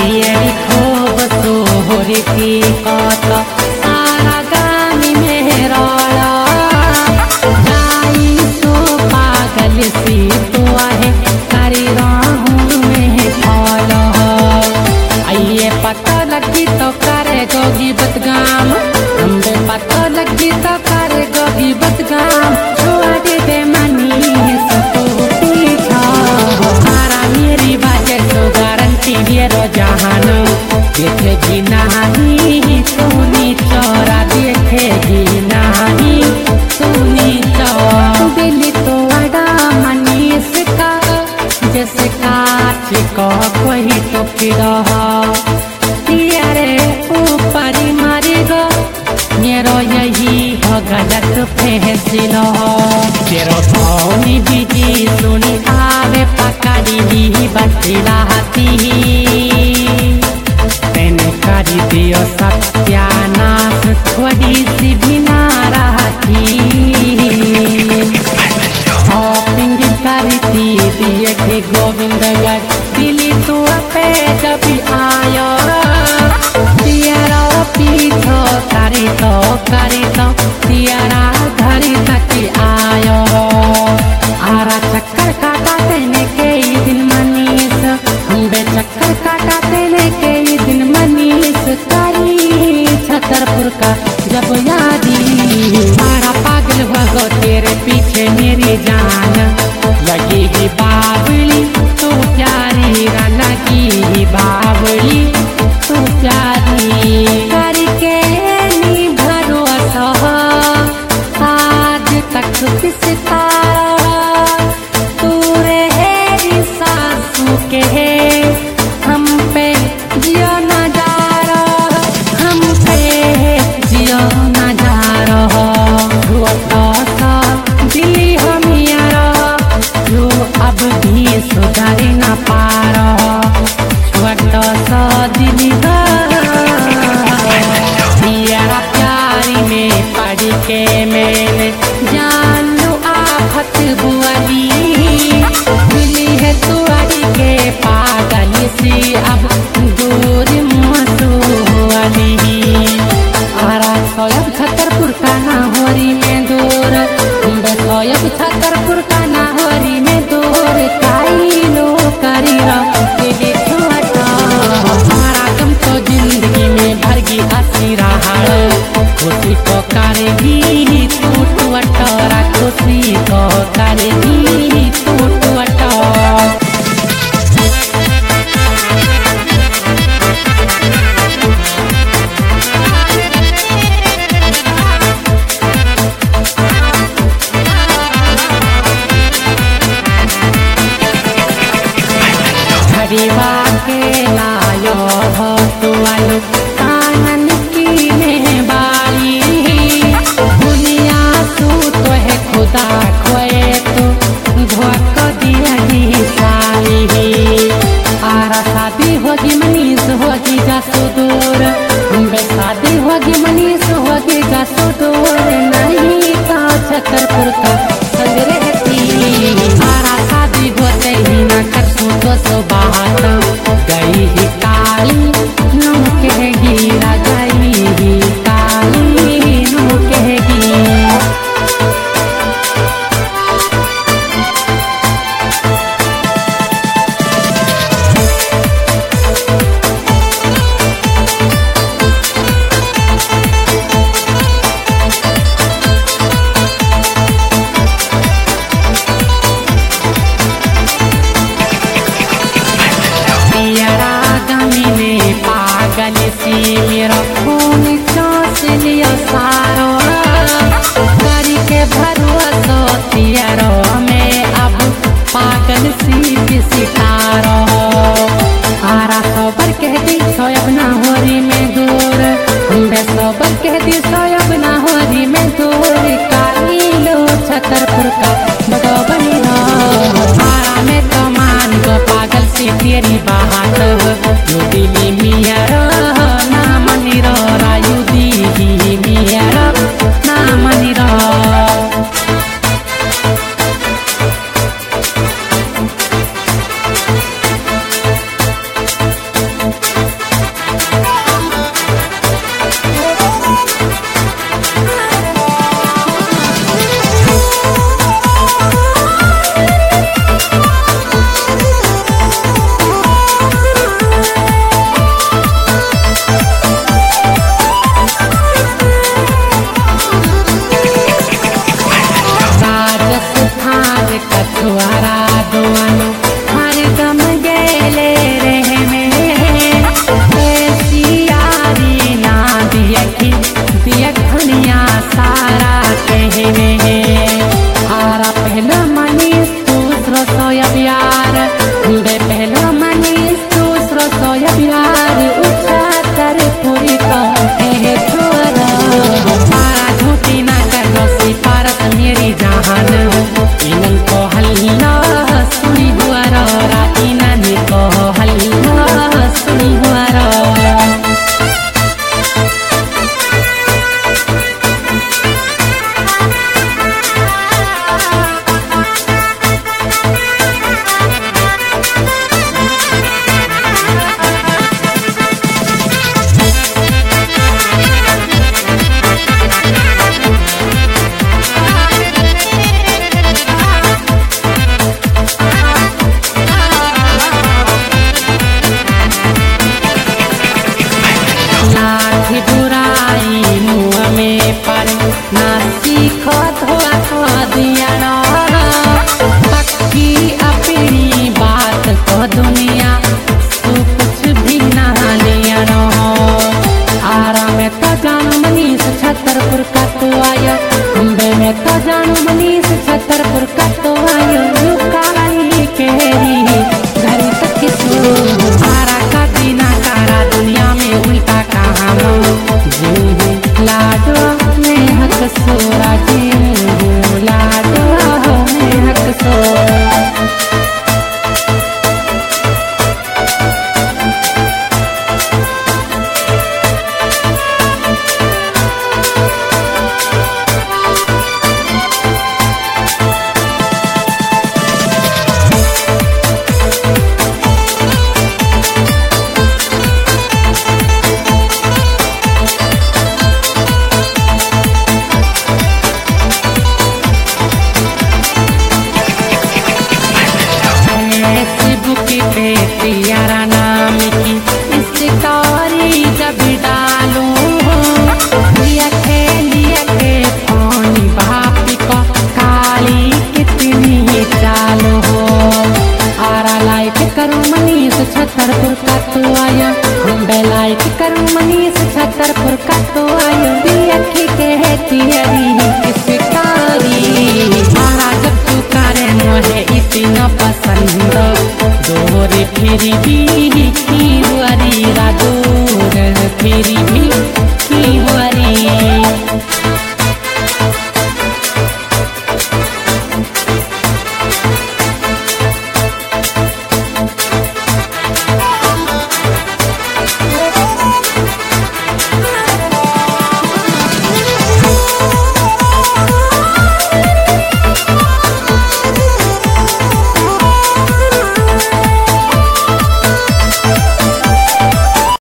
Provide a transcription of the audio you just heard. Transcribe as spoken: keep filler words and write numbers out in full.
ये खूब सोहरी की कत सारा गामी में रोला जाई तो पागल सी तो आहे करी राहू में फॉलो आइए पता लगी तो करे गोगी बदगाम हमरे पता लगी तो करे गोगी बदगाम छुआ दे दे मनी सतो पीछा हमारा मेरी बातें तो गारंटी ये रो जहान देखेगी नहीं सुनी चौरा देखेगी नहीं सुनी चौरा दिल्ली तो अड़ा मनीष का जैसे काच को कोई तो फिर तेरे ऊपर मारी गो मेरो यही हो गलत फैसला तेरो धोनी बीजी सुनी आवे पकड़ी ही बतलाती तेने करी दियो सत्यानाश थोड़ी सी भी ना रहती शॉपिंग करी थी दिए के गोविंद गढ़ दिल्ली तो पे जब आयो तेरा पीछो करी तो करी तो तेरा घरी तक आयो आरा चक्कर काटा तेने के दिन मनीष बे चक्कर काटा तेने के दिन मनीष करी छतरपुर का जब यादी मारा पागल हो तेरे पीछे मेरी जान लगी ही बावली तू प्यारी लगी बावली तू प्यारी करके नी भरोसा आज तक किसका तू रहे सासू के हम पे जियो न जा रहा हम पे जियो न जा रहा दिल्ली हम यारा जो अब भी सुधार न पा रहा छोटा सा दिल तेरा प्यारी में पढ़ के मैंने जान लो आफत बुआली मिली है तुअरी के पागल सी अब दूर मसुआली आरा सोयब छतरपुर का नाहौरी में दूर सोयब छतरपुर का नाहौरी में दूर काई लो करी रे छोटा हमारा गम तो जिंदगी में भरगी हसी रहा खुशी को करेगी तू टूटा खुशी को करेगी तू टूटा हरिवा के लायो हो तू आलू कानन की मेहबानी दुनिया तू तो है खुदा खोए तो धोख दिया ही सारी आरा शादी होगी मनीष होगी जासू दूर बे शादी होगी मनीष होगी जासू दूर नहीं का छतरपुर का संग रहती आरा शादी होते ही ना कर तो सो बात गई ही काली नू कहेगी राजाई ही काली नू कहेगी सी मेरा खून चौस लिया सारो करी के भरोसा तेरो में अब पागल सी सितारो आरा सोबर कह दी सोयब ना होरी में दूर बे सोबर कह दी सोयब ना होरी में दूर काली लो छतरपुर का बड़ो बनी आरा में तो मान गो पागल सी तेरी बात यो दिली मिया ना मनी रो रायु दी मिया ना मनी रो Thank you. तू आया बेलाइट कर मनीष छतरपुर का तू आया अखी के तियरी किसकारी मारा जब तू करे मोहे इतना पसंद दोहरे फिर भी